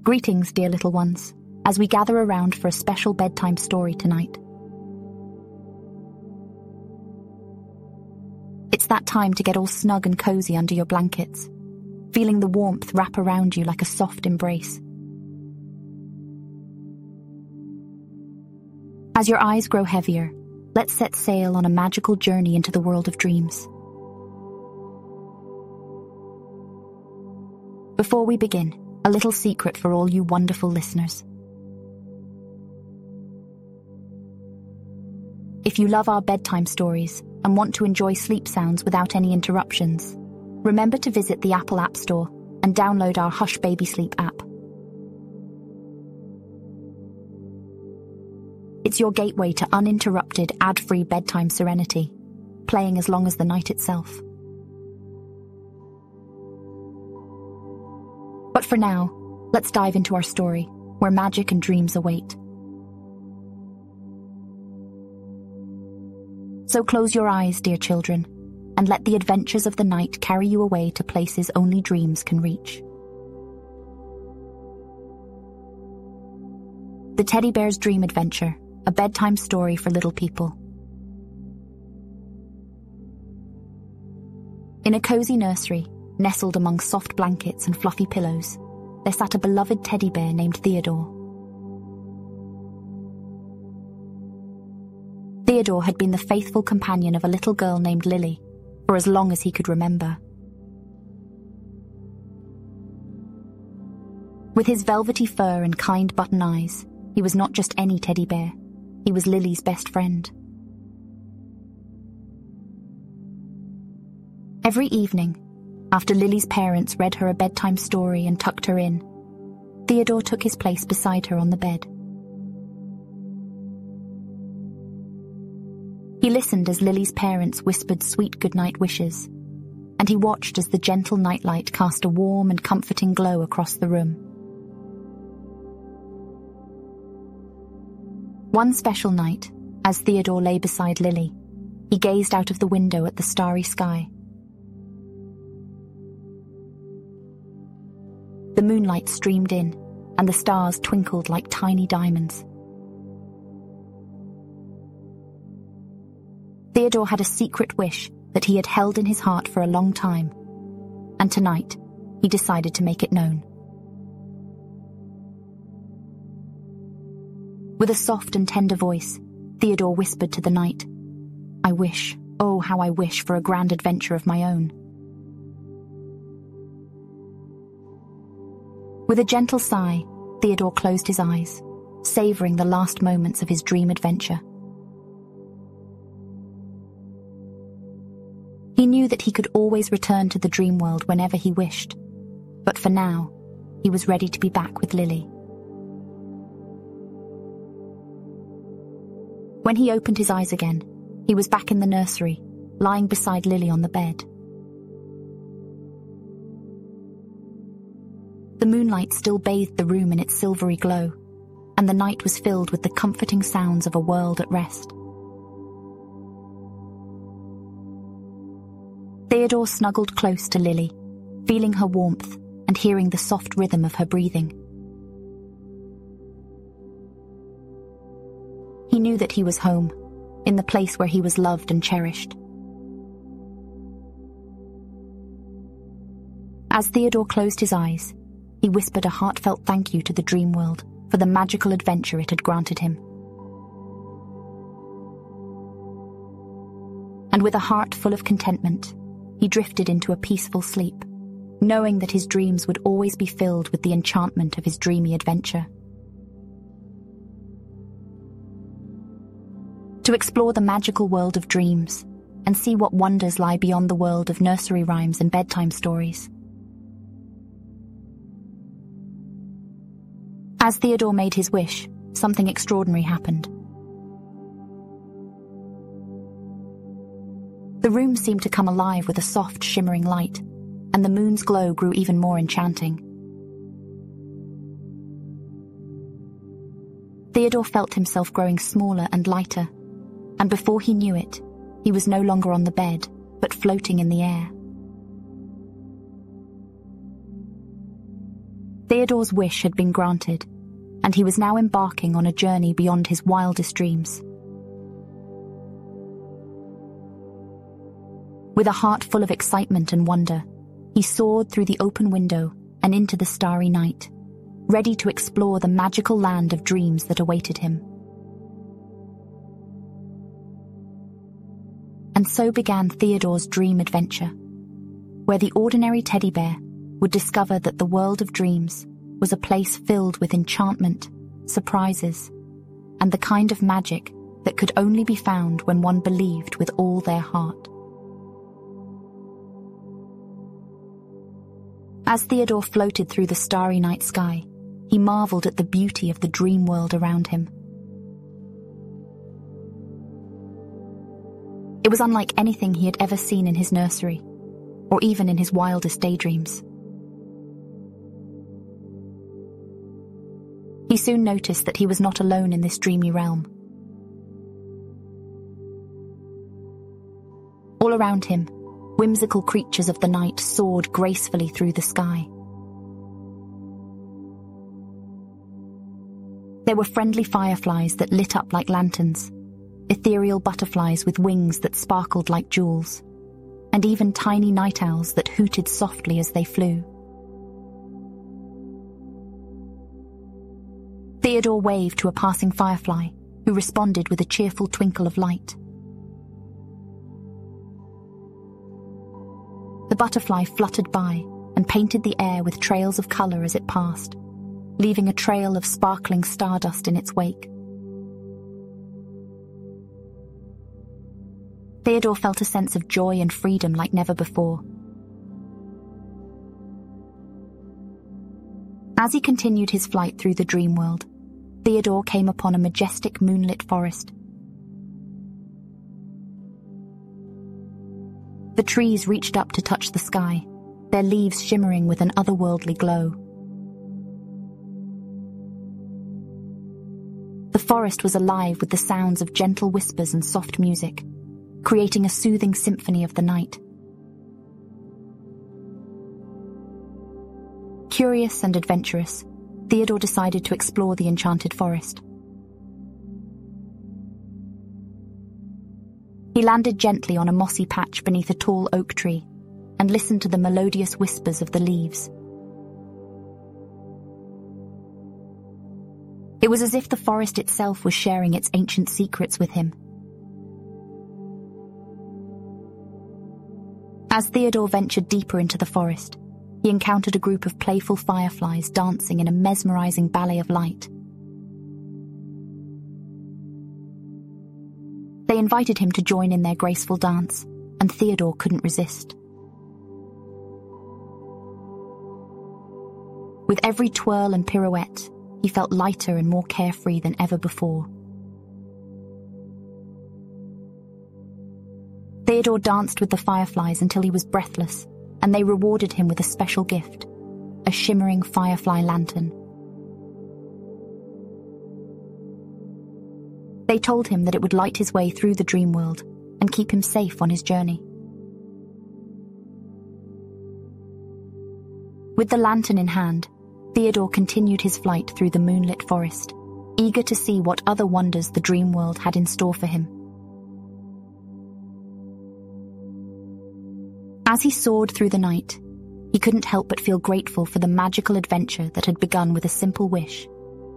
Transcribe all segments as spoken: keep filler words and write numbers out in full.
Greetings, dear little ones, as we gather around for a special bedtime story tonight. It's that time to get all snug and cozy under your blankets, feeling the warmth wrap around you like a soft embrace. As your eyes grow heavier, let's set sail on a magical journey into the world of dreams. Before we begin, a little secret for all you wonderful listeners. If you love our bedtime stories and want to enjoy sleep sounds without any interruptions, remember to visit the Apple App Store and download our Hush Baby Sleep app. It's your gateway to uninterrupted, ad-free bedtime serenity, playing as long as the night itself. But for now, let's dive into our story, where magic and dreams await. So close your eyes, dear children, and let the adventures of the night carry you away to places only dreams can reach. The Teddy Bear's Dream Adventure, a bedtime story for little people. In a cozy nursery, nestled among soft blankets and fluffy pillows, there sat a beloved teddy bear named Theodore. Theodore had been the faithful companion of a little girl named Lily for as long as he could remember. With his velvety fur and kind button eyes, he was not just any teddy bear. He was Lily's best friend. Every evening, after Lily's parents read her a bedtime story and tucked her in, Theodore took his place beside her on the bed. He listened as Lily's parents whispered sweet goodnight wishes, and he watched as the gentle nightlight cast a warm and comforting glow across the room. One special night, as Theodore lay beside Lily, he gazed out of the window at the starry sky. The moonlight streamed in, and the stars twinkled like tiny diamonds. Theodore had a secret wish that he had held in his heart for a long time, and tonight he decided to make it known. With a soft and tender voice, Theodore whispered to the night, "I wish, oh how I wish for a grand adventure of my own." With a gentle sigh, Theodore closed his eyes, savoring the last moments of his dream adventure. He knew that he could always return to the dream world whenever he wished, but for now, he was ready to be back with Lily. When he opened his eyes again, he was back in the nursery, lying beside Lily on the bed. The moonlight still bathed the room in its silvery glow, and the night was filled with the comforting sounds of a world at rest. Theodore snuggled close to Lily, feeling her warmth and hearing the soft rhythm of her breathing. He knew that he was home, in the place where he was loved and cherished. As Theodore closed his eyes, he whispered a heartfelt thank you to the dream world for the magical adventure it had granted him. And with a heart full of contentment, he drifted into a peaceful sleep, knowing that his dreams would always be filled with the enchantment of his dreamy adventure. To explore the magical world of dreams and see what wonders lie beyond the world of nursery rhymes and bedtime stories. As Theodore made his wish, something extraordinary happened. The room seemed to come alive with a soft, shimmering light, and the moon's glow grew even more enchanting. Theodore felt himself growing smaller and lighter, and before he knew it, he was no longer on the bed, but floating in the air. Theodore's wish had been granted, and he was now embarking on a journey beyond his wildest dreams. With a heart full of excitement and wonder, he soared through the open window and into the starry night, ready to explore the magical land of dreams that awaited him. And so began Theodore's dream adventure, where the ordinary teddy bear would discover that the world of dreams was a place filled with enchantment, surprises, and the kind of magic that could only be found when one believed with all their heart. As Theodore floated through the starry night sky, he marveled at the beauty of the dream world around him. It was unlike anything he had ever seen in his nursery, or even in his wildest daydreams. He soon noticed that he was not alone in this dreamy realm. All around him, whimsical creatures of the night soared gracefully through the sky. There were friendly fireflies that lit up like lanterns, ethereal butterflies with wings that sparkled like jewels, and even tiny night owls that hooted softly as they flew. Theodore waved to a passing firefly, who responded with a cheerful twinkle of light. The butterfly fluttered by and painted the air with trails of color as it passed, leaving a trail of sparkling stardust in its wake. Theodore felt a sense of joy and freedom like never before. As he continued his flight through the dream world, Theodore came upon a majestic moonlit forest. The trees reached up to touch the sky, their leaves shimmering with an otherworldly glow. The forest was alive with the sounds of gentle whispers and soft music, creating a soothing symphony of the night. Curious and adventurous, Theodore decided to explore the enchanted forest. He landed gently on a mossy patch beneath a tall oak tree and listened to the melodious whispers of the leaves. It was as if the forest itself was sharing its ancient secrets with him. As Theodore ventured deeper into the forest, he encountered a group of playful fireflies dancing in a mesmerizing ballet of light. They invited him to join in their graceful dance, and Theodore couldn't resist. With every twirl and pirouette, he felt lighter and more carefree than ever before. Theodore danced with the fireflies until he was breathless, and they rewarded him with a special gift, a shimmering firefly lantern. They told him that it would light his way through the dream world and keep him safe on his journey. With the lantern in hand, Theodore continued his flight through the moonlit forest, eager to see what other wonders the dream world had in store for him. As he soared through the night, he couldn't help but feel grateful for the magical adventure that had begun with a simple wish.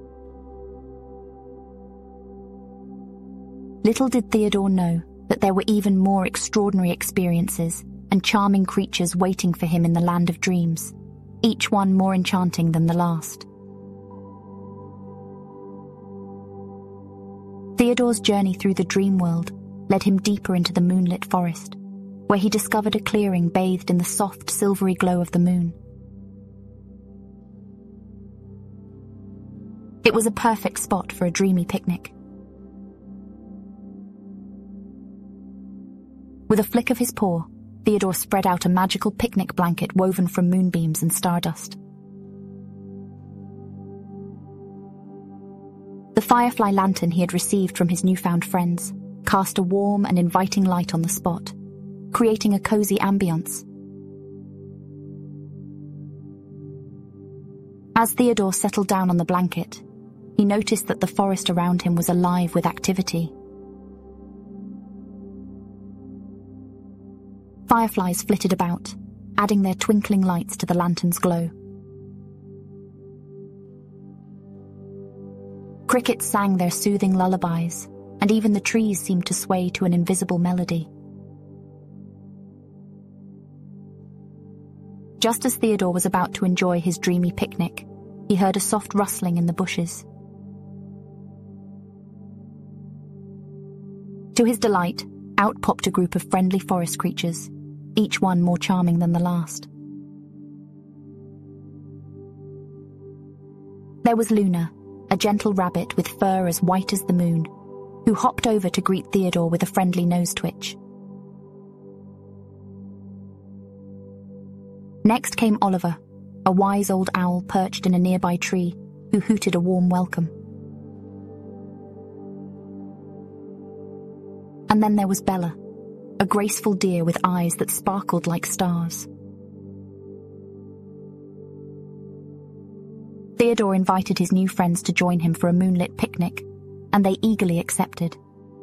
Little did Theodore know that there were even more extraordinary experiences and charming creatures waiting for him in the land of dreams, each one more enchanting than the last. Theodore's journey through the dream world led him deeper into the moonlit forest, where he discovered a clearing bathed in the soft, silvery glow of the moon. It was a perfect spot for a dreamy picnic. With a flick of his paw, Theodore spread out a magical picnic blanket woven from moonbeams and stardust. The firefly lantern he had received from his newfound friends cast a warm and inviting light on the spot, creating a cozy ambience. As Theodore settled down on the blanket, he noticed that the forest around him was alive with activity. Fireflies flitted about, adding their twinkling lights to the lantern's glow. Crickets sang their soothing lullabies, and even the trees seemed to sway to an invisible melody. Just as Theodore was about to enjoy his dreamy picnic, he heard a soft rustling in the bushes. To his delight, out popped a group of friendly forest creatures, each one more charming than the last. There was Luna, a gentle rabbit with fur as white as the moon, who hopped over to greet Theodore with a friendly nose twitch. Next came Oliver, a wise old owl perched in a nearby tree, who hooted a warm welcome. And then there was Bella, a graceful deer with eyes that sparkled like stars. Theodore invited his new friends to join him for a moonlit picnic, and they eagerly accepted.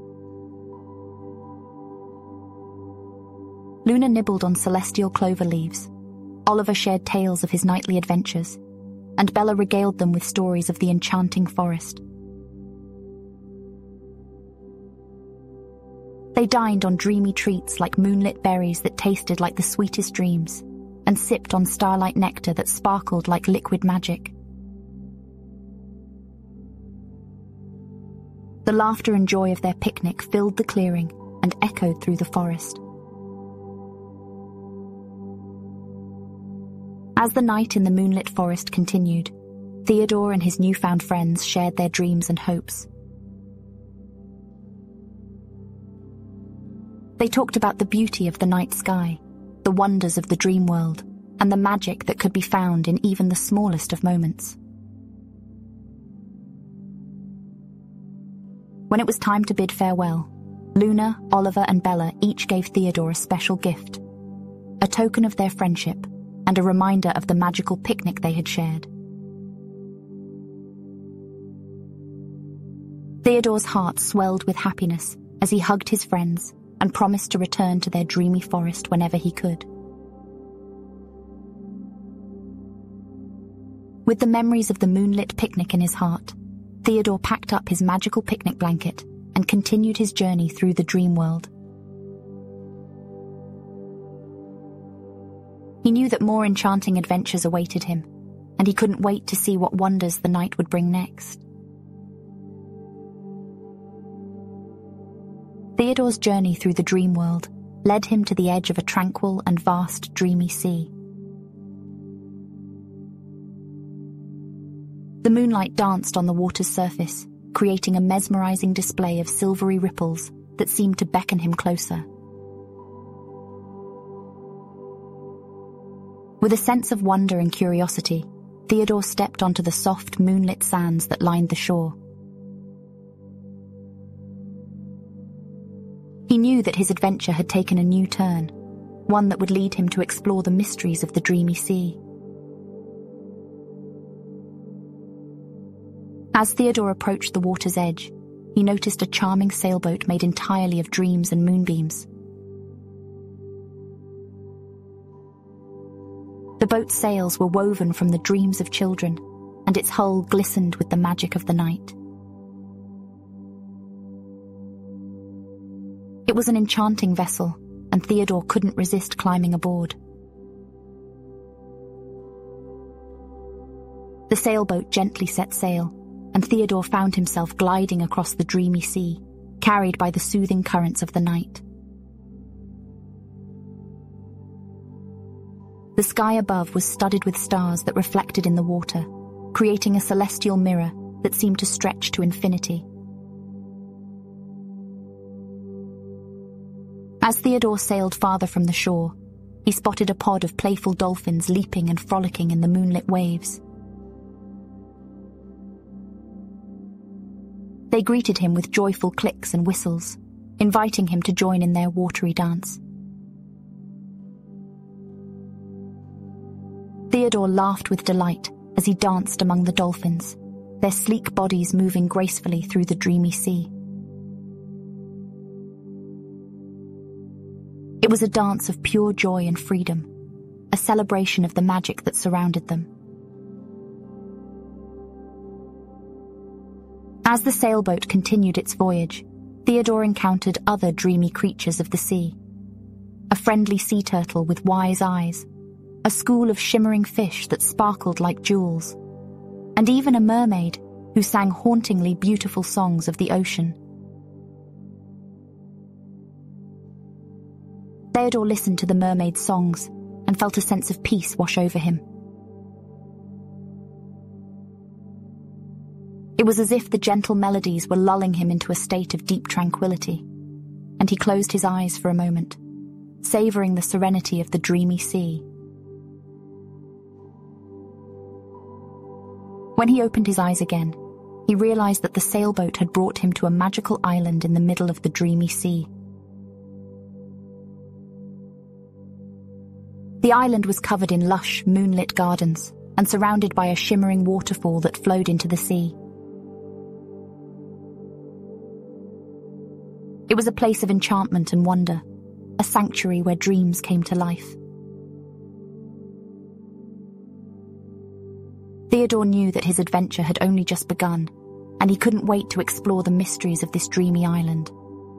Luna nibbled on celestial clover leaves, Oliver shared tales of his nightly adventures, and Bella regaled them with stories of the enchanting forest. They dined on dreamy treats like moonlit berries that tasted like the sweetest dreams, and sipped on starlight nectar that sparkled like liquid magic. The laughter and joy of their picnic filled the clearing and echoed through the forest. As the night in the moonlit forest continued, Theodore and his newfound friends shared their dreams and hopes. They talked about the beauty of the night sky, the wonders of the dream world, and the magic that could be found in even the smallest of moments. When it was time to bid farewell, Luna, Oliver, and Bella each gave Theodore a special gift, a token of their friendship and a reminder of the magical picnic they had shared. Theodore's heart swelled with happiness as he hugged his friends and promised to return to their dreamy forest whenever he could. With the memories of the moonlit picnic in his heart, Theodore packed up his magical picnic blanket and continued his journey through the dream world. He knew that more enchanting adventures awaited him, and he couldn't wait to see what wonders the night would bring next. Theodore's journey through the dream world led him to the edge of a tranquil and vast dreamy sea. The moonlight danced on the water's surface, creating a mesmerizing display of silvery ripples that seemed to beckon him closer. With a sense of wonder and curiosity, Theodore stepped onto the soft, moonlit sands that lined the shore. He knew that his adventure had taken a new turn, one that would lead him to explore the mysteries of the dreamy sea. As Theodore approached the water's edge, he noticed a charming sailboat made entirely of dreams and moonbeams. The boat's sails were woven from the dreams of children, and its hull glistened with the magic of the night. It was an enchanting vessel, and Theodore couldn't resist climbing aboard. The sailboat gently set sail, and Theodore found himself gliding across the dreamy sea, carried by the soothing currents of the night. The sky above was studded with stars that reflected in the water, creating a celestial mirror that seemed to stretch to infinity. As Theodore sailed farther from the shore, he spotted a pod of playful dolphins leaping and frolicking in the moonlit waves. They greeted him with joyful clicks and whistles, inviting him to join in their watery dance. Theodore laughed with delight as he danced among the dolphins, their sleek bodies moving gracefully through the dreamy sea. It was a dance of pure joy and freedom, a celebration of the magic that surrounded them. As the sailboat continued its voyage, Theodore encountered other dreamy creatures of the sea. A friendly sea turtle with wise eyes, a school of shimmering fish that sparkled like jewels, and even a mermaid who sang hauntingly beautiful songs of the ocean. Theodore listened to the mermaid's songs and felt a sense of peace wash over him. It was as if the gentle melodies were lulling him into a state of deep tranquility, and he closed his eyes for a moment, savoring the serenity of the dreamy sea. When he opened his eyes again, he realized that the sailboat had brought him to a magical island in the middle of the dreamy sea. The island was covered in lush, moonlit gardens and surrounded by a shimmering waterfall that flowed into the sea. It was a place of enchantment and wonder, a sanctuary where dreams came to life. Theodore knew that his adventure had only just begun, and he couldn't wait to explore the mysteries of this dreamy island.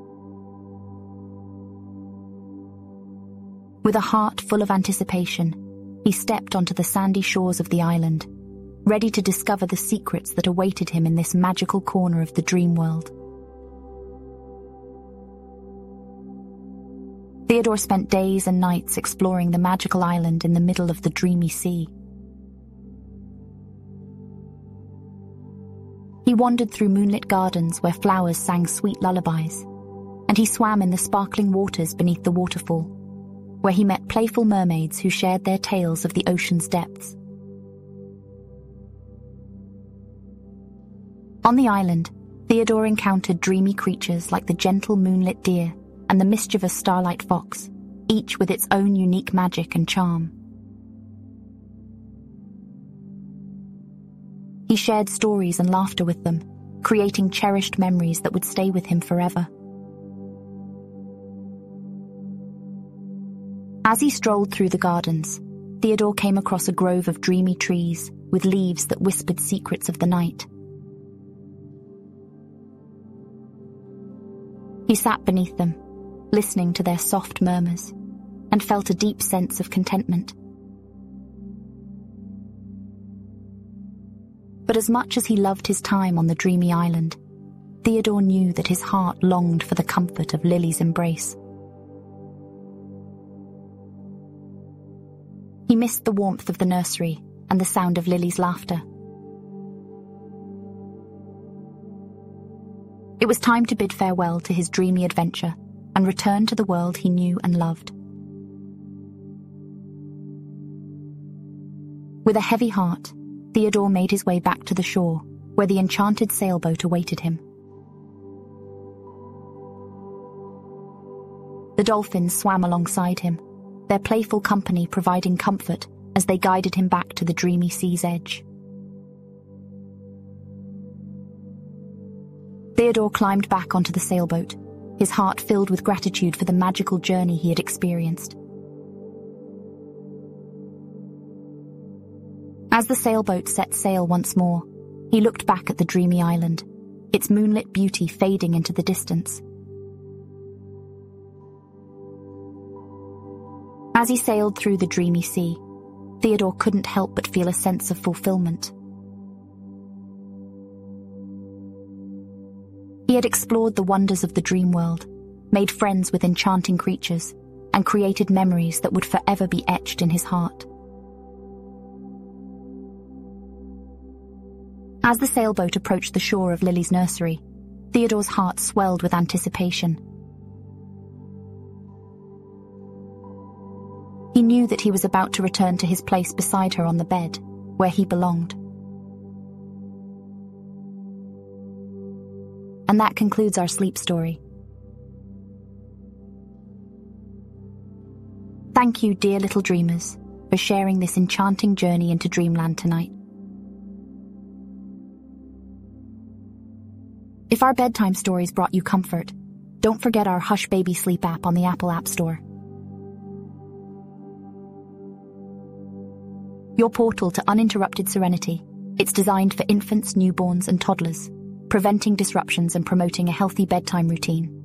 With a heart full of anticipation, he stepped onto the sandy shores of the island, ready to discover the secrets that awaited him in this magical corner of the dream world. Theodore spent days and nights exploring the magical island in the middle of the dreamy sea. He wandered through moonlit gardens where flowers sang sweet lullabies, and he swam in the sparkling waters beneath the waterfall, where he met playful mermaids who shared their tales of the ocean's depths. On the island, Theodore encountered dreamy creatures like the gentle moonlit deer and the mischievous starlight fox, each with its own unique magic and charm. He shared stories and laughter with them, creating cherished memories that would stay with him forever. As he strolled through the gardens, Theodore came across a grove of dreamy trees with leaves that whispered secrets of the night. He sat beneath them, listening to their soft murmurs, and felt a deep sense of contentment. But as much as he loved his time on the dreamy island, Theodore knew that his heart longed for the comfort of Lily's embrace. He missed the warmth of the nursery and the sound of Lily's laughter. It was time to bid farewell to his dreamy adventure and return to the world he knew and loved. With a heavy heart, Theodore made his way back to the shore, where the enchanted sailboat awaited him. The dolphins swam alongside him, their playful company providing comfort as they guided him back to the dreamy sea's edge. Theodore climbed back onto the sailboat, his heart filled with gratitude for the magical journey he had experienced. As the sailboat set sail once more, he looked back at the dreamy island, its moonlit beauty fading into the distance. As he sailed through the dreamy sea, Theodore couldn't help but feel a sense of fulfillment. He had explored the wonders of the dream world, made friends with enchanting creatures, and created memories that would forever be etched in his heart. As the sailboat approached the shore of Lily's nursery, Theodore's heart swelled with anticipation. He knew that he was about to return to his place beside her on the bed, where he belonged. And that concludes our sleep story. Thank you, dear little dreamers, for sharing this enchanting journey into dreamland tonight. If our bedtime stories brought you comfort, don't forget our Hush Baby Sleep app on the Apple App Store. Your portal to uninterrupted serenity. It's designed for infants, newborns, and toddlers, preventing disruptions and promoting a healthy bedtime routine.